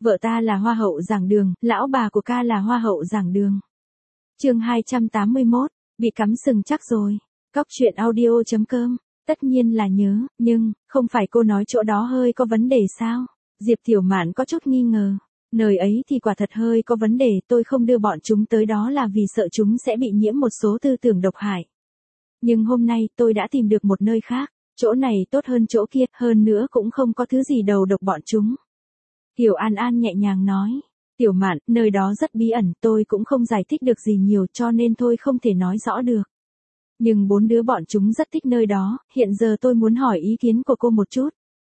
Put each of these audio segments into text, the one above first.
Vợ ta là hoa hậu giảng đường, lão bà của ca là hoa hậu giảng đường. Chương 281, bị cắm sừng chắc rồi. Cóc truyện audio.com. Tất nhiên là nhớ, nhưng, không phải cô nói chỗ đó hơi có vấn đề sao? Diệp Tiểu Mạn có chút nghi ngờ. Nơi ấy thì quả thật hơi có vấn đề, tôi không đưa bọn chúng tới đó là vì sợ chúng sẽ bị nhiễm một số tư tưởng độc hại. Nhưng hôm nay tôi đã tìm được một nơi khác, chỗ này tốt hơn chỗ kia, hơn nữa cũng không có thứ gì đầu độc bọn chúng. Kiều An An nhẹ nhàng nói, Tiểu Mạn, nơi đó rất bí ẩn, tôi cũng không giải thích được gì nhiều cho nên tôi không thể nói rõ được. Nhưng 4 đứa bọn chúng rất thích nơi đó, hiện giờ tôi muốn hỏi ý kiến của cô một chút.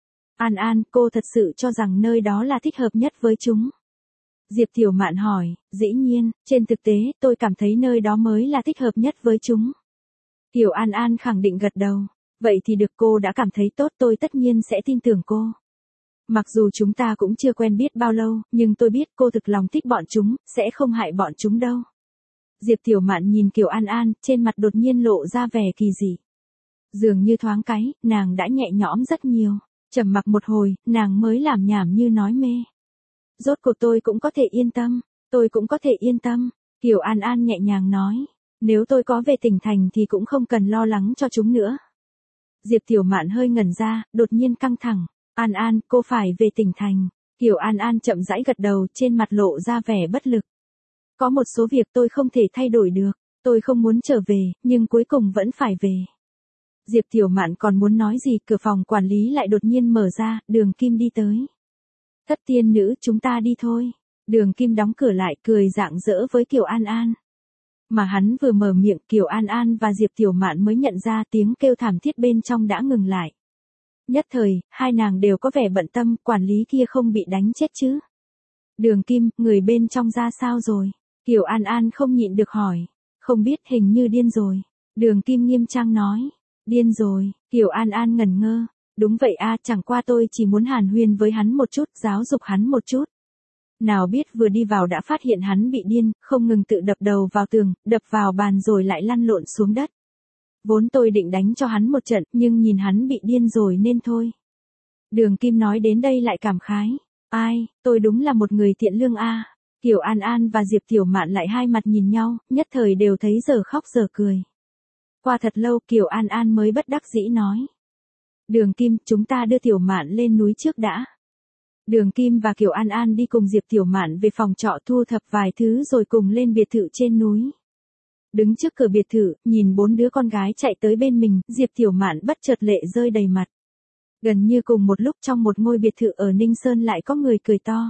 An An, cô thật sự cho rằng nơi đó là thích hợp nhất với chúng? Diệp Tiểu Mạn hỏi, dĩ nhiên, trên thực tế, tôi cảm thấy nơi đó mới là thích hợp nhất với chúng. Kiều An An khẳng định gật đầu, vậy thì được, cô đã cảm thấy tốt, tôi tất nhiên sẽ tin tưởng cô. Mặc dù chúng ta cũng chưa quen biết bao lâu, nhưng tôi biết cô thực lòng thích bọn chúng, sẽ không hại bọn chúng đâu. Diệp Tiểu Mạn nhìn Kiều An An, trên mặt đột nhiên lộ ra vẻ kỳ dị. Dường như thoáng cái, nàng đã nhẹ nhõm rất nhiều. Trầm mặc một hồi, nàng mới làm nhảm như nói mê. Rốt cuộc tôi cũng có thể yên tâm, tôi cũng có thể yên tâm. Kiều An An nhẹ nhàng nói, nếu tôi có về tỉnh thành thì cũng không cần lo lắng cho chúng nữa. Diệp Tiểu Mạn hơi ngẩn ra, đột nhiên căng thẳng. An An, cô phải về tỉnh thành. Kiều An An chậm rãi gật đầu, trên mặt lộ ra vẻ bất lực. Có một số việc tôi không thể thay đổi được, tôi không muốn trở về, nhưng cuối cùng vẫn phải về. Diệp Tiểu Mạn còn muốn nói gì, cửa phòng quản lý lại đột nhiên mở ra, Đường Kim đi tới. Thất tiên nữ, chúng ta đi thôi. Đường Kim đóng cửa lại, cười rạng rỡ với Kiều An An. Mà hắn vừa mở miệng, Kiều An An và Diệp Tiểu Mạn mới nhận ra tiếng kêu thảm thiết bên trong đã ngừng lại. Nhất thời, hai nàng đều có vẻ bận tâm, quản lý kia không bị đánh chết chứ? Đường Kim, người bên trong ra sao rồi? Kiều An An không nhịn được hỏi. Không biết, hình như điên rồi. Đường Kim nghiêm trang nói. Điên rồi, Kiều An An ngẩn ngơ. Đúng vậy a, chẳng qua tôi chỉ muốn hàn huyên với hắn một chút, giáo dục hắn một chút. Nào biết vừa đi vào đã phát hiện hắn bị điên, không ngừng tự đập đầu vào tường, đập vào bàn rồi lại lăn lộn xuống đất. Vốn tôi định đánh cho hắn một trận, nhưng nhìn hắn bị điên rồi nên thôi. Đường Kim nói đến đây lại cảm khái. Ai, tôi đúng là một người thiện lương a. Kiều An An và Diệp Tiểu Mạn lại hai mặt nhìn nhau, nhất thời đều thấy giờ khóc giờ cười. Qua thật lâu Kiều An An mới bất đắc dĩ nói. Đường Kim, chúng ta đưa Tiểu Mạn lên núi trước đã. Đường Kim và Kiều An An đi cùng Diệp Tiểu Mạn về phòng trọ thu thập vài thứ rồi cùng lên biệt thự trên núi. Đứng trước cửa biệt thự, nhìn 4 đứa con gái chạy tới bên mình, Diệp Tiểu Mạn bất chợt lệ rơi đầy mặt. Gần như cùng một lúc trong một ngôi biệt thự ở Ninh Sơn lại có người cười to.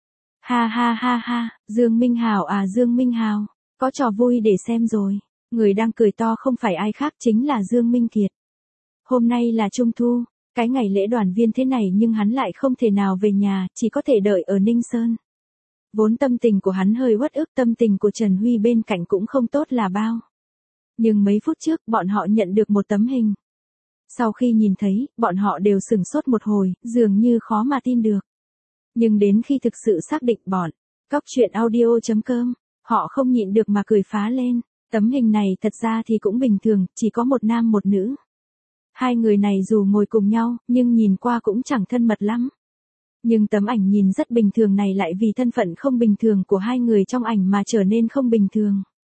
Ha ha ha ha, Dương Minh Hào à, Dương Minh Hào, có trò vui để xem rồi. Người đang cười to không phải ai khác chính là Dương Minh Kiệt. Hôm nay là Trung Thu, cái ngày lễ đoàn viên thế này nhưng hắn lại không thể nào về nhà, chỉ có thể đợi ở Ninh Sơn. Vốn tâm tình của hắn hơi uất ức, tâm tình của Trần Huy bên cạnh cũng không tốt là bao. Nhưng mấy phút trước bọn họ nhận được một tấm hình. Sau khi nhìn thấy, bọn họ đều sửng sốt một hồi, dường như khó mà tin được. Nhưng đến khi thực sự xác định bọn Cóc truyện audio.com, họ không nhịn được mà cười phá lên. Tấm hình này thật ra thì cũng bình thường, chỉ có một nam một nữ. Hai người này dù ngồi cùng nhau, nhưng nhìn qua cũng chẳng thân mật lắm. Nhưng tấm ảnh nhìn rất bình thường này lại vì thân phận không bình thường của hai người trong ảnh mà trở nên không bình thường.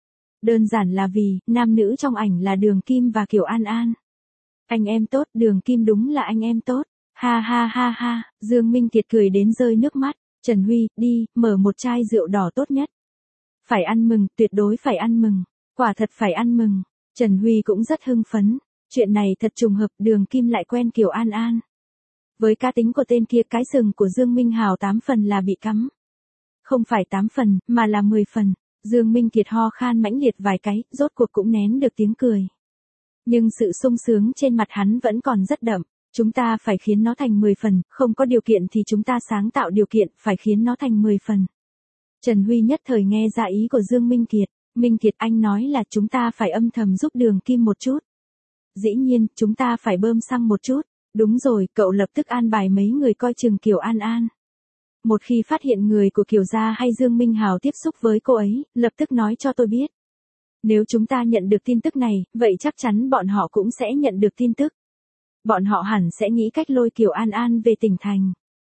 Đơn giản là vì, nam nữ trong ảnh là Đường Kim và Kiều An An. Anh em tốt, Đường Kim đúng là anh em tốt. Ha ha ha ha, Dương Minh Kiệt cười đến rơi nước mắt. Trần Huy, đi, mở một chai rượu đỏ tốt nhất. Phải ăn mừng, tuyệt đối phải ăn mừng. Quả thật phải ăn mừng. Trần Huy cũng rất hưng phấn. Chuyện này thật trùng hợp, Đường Kim lại quen Kiều An An. Với cá tính của tên kia, cái sừng của Dương Minh Hào 8 phần là bị cắm. Không phải 8 phần, mà là 10 phần. Dương Minh Kiệt ho khan mãnh liệt vài cái, rốt cuộc cũng nén được tiếng cười. Nhưng sự sung sướng trên mặt hắn vẫn còn rất đậm. Chúng ta phải khiến nó thành 10 phần, không có điều kiện thì chúng ta sáng tạo điều kiện, phải khiến nó thành 10 phần. Trần Huy nhất thời nghe ra ý của Dương Minh Kiệt. Minh Kiệt, anh nói là chúng ta phải âm thầm giúp Đường Kim một chút. Dĩ nhiên, chúng ta phải bơm xăng một chút. Đúng rồi, cậu lập tức an bài mấy người coi chừng Kiều An An. Một khi phát hiện người của Kiều gia hay Dương Minh Hào tiếp xúc với cô ấy, lập tức nói cho tôi biết. Nếu chúng ta nhận được tin tức này, vậy chắc chắn bọn họ cũng sẽ nhận được tin tức. Bọn họ hẳn sẽ nghĩ cách lôi Kiều An An về tỉnh thành.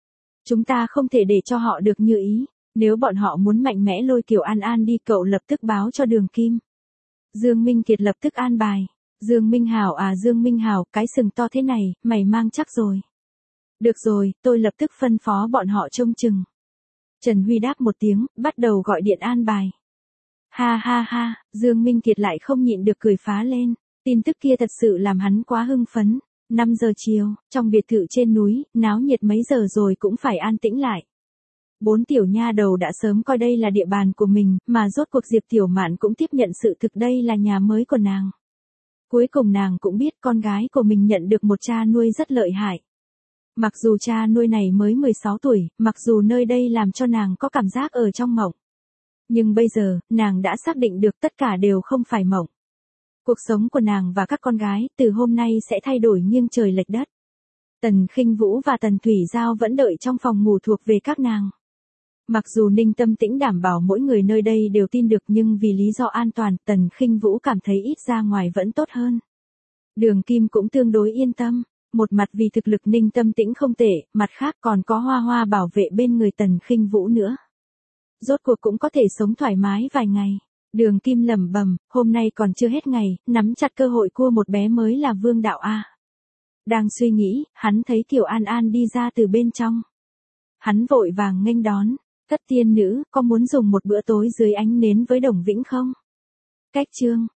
Chúng ta không thể để cho họ được như ý. Nếu bọn họ muốn mạnh mẽ lôi Kiều An An đi cậu lập tức báo cho Đường Kim. Dương Minh Kiệt lập tức an bài. Dương Minh Hảo à Dương Minh Hảo, cái sừng to thế này, mày mang chắc rồi. Được rồi, tôi lập tức phân phó bọn họ trông chừng. Trần Huy đáp một tiếng, bắt đầu gọi điện an bài. Ha ha ha, Dương Minh Kiệt lại không nhịn được cười phá lên. Tin tức kia thật sự làm hắn quá hưng phấn. 5 giờ chiều, trong biệt thự trên núi, náo nhiệt mấy giờ rồi cũng phải an tĩnh lại. 4 tiểu nha đầu đã sớm coi đây là địa bàn của mình, mà rốt cuộc Diệp Tiểu Mạn cũng tiếp nhận sự thực đây là nhà mới của nàng. Cuối cùng nàng cũng biết con gái của mình nhận được một cha nuôi rất lợi hại. Mặc dù cha nuôi này mới 16 tuổi, mặc dù nơi đây làm cho nàng có cảm giác ở trong mộng. Nhưng bây giờ, nàng đã xác định được tất cả đều không phải mộng. Cuộc sống của nàng và các con gái từ hôm nay sẽ thay đổi nghiêng trời lệch đất. Tần Khinh Vũ và Tần Thủy Giao vẫn đợi trong phòng ngủ thuộc về các nàng. Mặc dù Ninh Tâm Tĩnh đảm bảo mỗi người nơi đây đều tin được nhưng vì lý do an toàn, Tần Khinh Vũ cảm thấy ít ra ngoài vẫn tốt hơn. Đường Kim cũng tương đối yên tâm. Một mặt vì thực lực Ninh Tâm Tĩnh không tệ, mặt khác còn có Hoa Hoa bảo vệ bên người Tần Khinh Vũ nữa. Rốt cuộc cũng có thể sống thoải mái vài ngày. Đường Kim lẩm bẩm, hôm nay còn chưa hết ngày, nắm chặt cơ hội cua một bé mới là Vương Đạo A. Đang suy nghĩ, hắn thấy Kiều An An đi ra từ bên trong. Hắn vội vàng nghênh đón, Thất tiên nữ, có muốn dùng một bữa tối dưới ánh nến với Đồng Vĩnh không? Cách chương